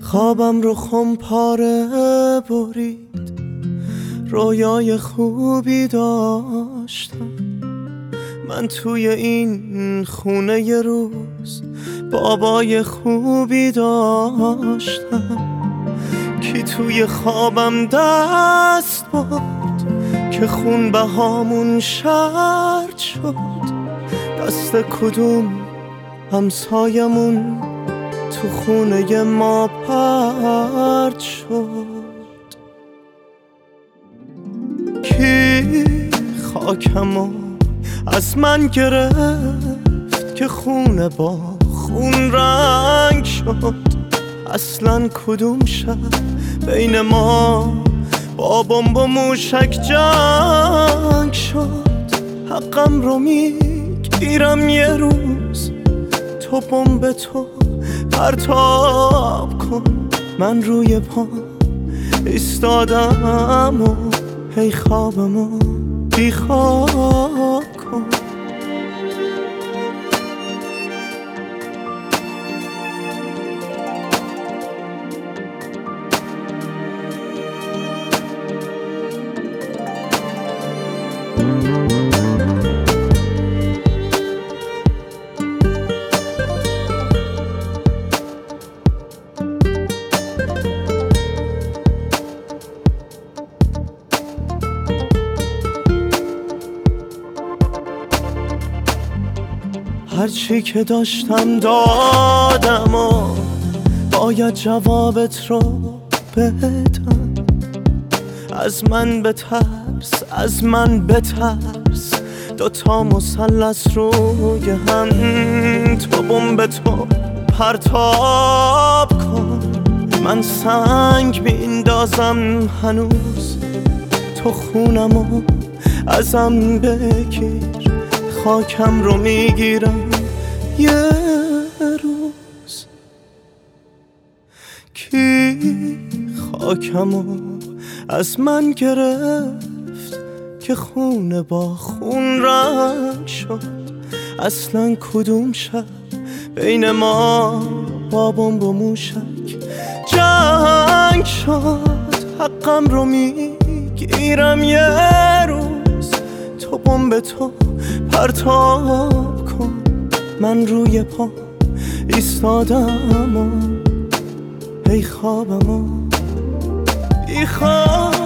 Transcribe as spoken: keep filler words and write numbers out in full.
خوابم رو خمپاره برید، رویای خوبی داشتم من توی این خونه یه روز، بابای خوبی داشتم. کی توی خوابم دست برد که خون بهامون شرط شد، دست کدوم همسایمون تو خونه ما پرد شد. کی خاکمو از من گرفت که خونه با خون رنگ شد، اصلا کدوم شب بین ما با بمب و موشک جنگ شد. حقم رو میگیرم یه روز، تو بمب تو پرتاب کن. من روی پا ایستادم و هی خوابمو بیخواب کن. هرچی که داشتم دادم و باید جوابت رو بدم. از من بترس، از من بترس، دوتا مثلث روی هم. تو بمب تو پرتاب کن، من سنگ میندازم هنوز. تو خونمو ازم بگیر، خاکم رو میگیرم یه روز. کی خاکمو از من گرفت که خونه با خون رنگ شد، اصلا کدوم شب بین ما با بمب و موشک جنگ شد. حقم رو میگیرم یه روز، تو بمب تو پرتاب کن. من روی پا ایستادم و هی خوابمو بیخواب